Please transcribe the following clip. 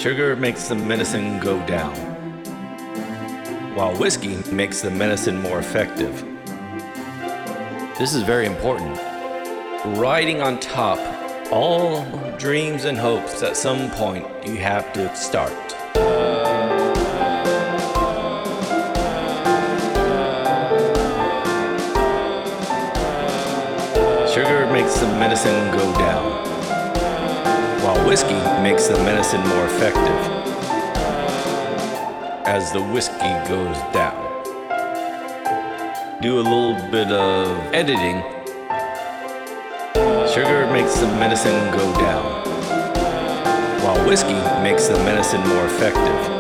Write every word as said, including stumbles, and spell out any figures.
Sugar makes the medicine go down, while whiskey makes the medicine more effective. This is very important. Riding on top, all dreams and hopes at some point you have to start. Sugar makes the medicine go down, while whiskey makes the medicine more effective as the whiskey goes down. Do a little bit of editing. Sugar makes the medicine go down, while whiskey makes the medicine more effective